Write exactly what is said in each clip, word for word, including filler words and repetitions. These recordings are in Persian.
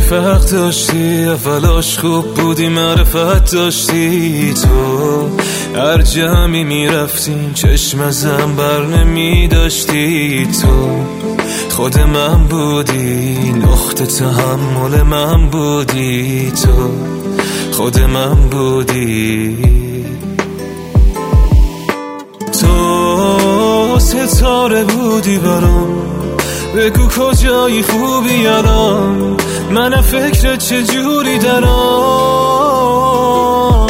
فرق داشتی، اولاش خوب بودی، معرفت داشتی. تو هر جمعی میرفتیم چشم ازم بر نمی داشتی. تو خود من بودی، نقطه تحمل من بودی. تو خود من بودی. تو ستاره بودی برام، بگو کجایی خوبی الان، من فکر چجوری درام.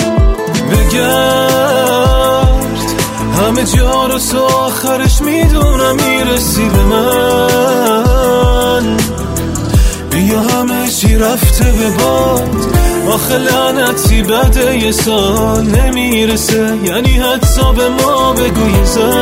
بگرد همه جا رو تو آخرش میدونم میرسی به من. بیا همه چی رفته به باد، آخه لعنتی بده یه سال نمیرسه، یعنی حتی به ما بگو یه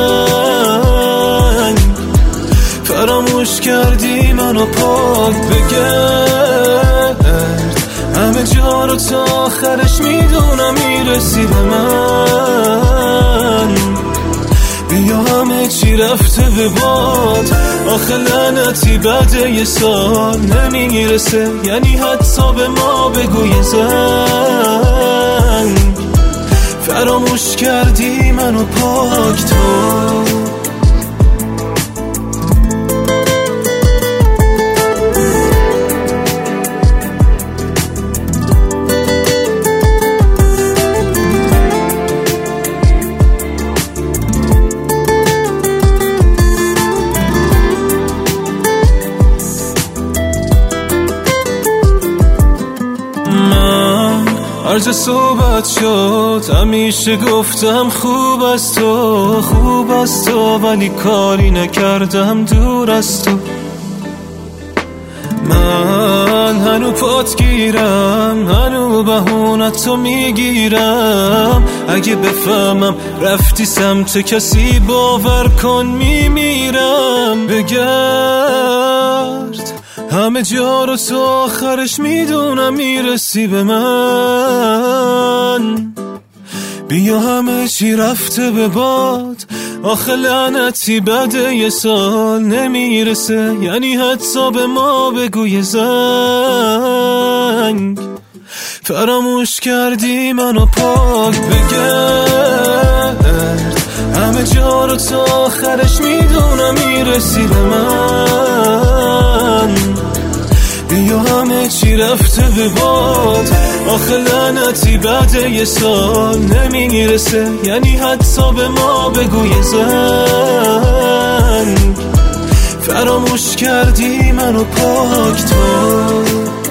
زنگ. فراموش کردی منو پاک، بگرد همه جا رو تا آخرش میدونم میرسی به من. بیا همه چی رفته به باد، آخه لعنتی بده یه سال نمیرسه، یعنی حتی به ما بگو یه زنگ. فراموش کردی منو پاک تو. هرجا صحبت شد همیشه گفتم خوب از تو، خوب از تو، ولی کاری نکردم دور از تو. من هنو پات گیرم، هنو بهونت تو میگیرم. اگه بفهمم رفتی سمت کسی باور کن میمیرم. بگرد همه جا رو تو آخرش میدونم میرسی به من. بیا همه چی رفته به باد، آخه لعنتی بده یه سال نمیرسه، یعنی حتی به ما بگو یه زنگ. فراموش کردی منو پاک، بگرد همه جا رو تا آخرش میدونم میرسی به من. بیا همه چی رفته به باد، آخه لعنتی بده یه سال نمیرسه، یعنی حتی به ما بگو یه زنگ. فراموش کردی منو پاک تو.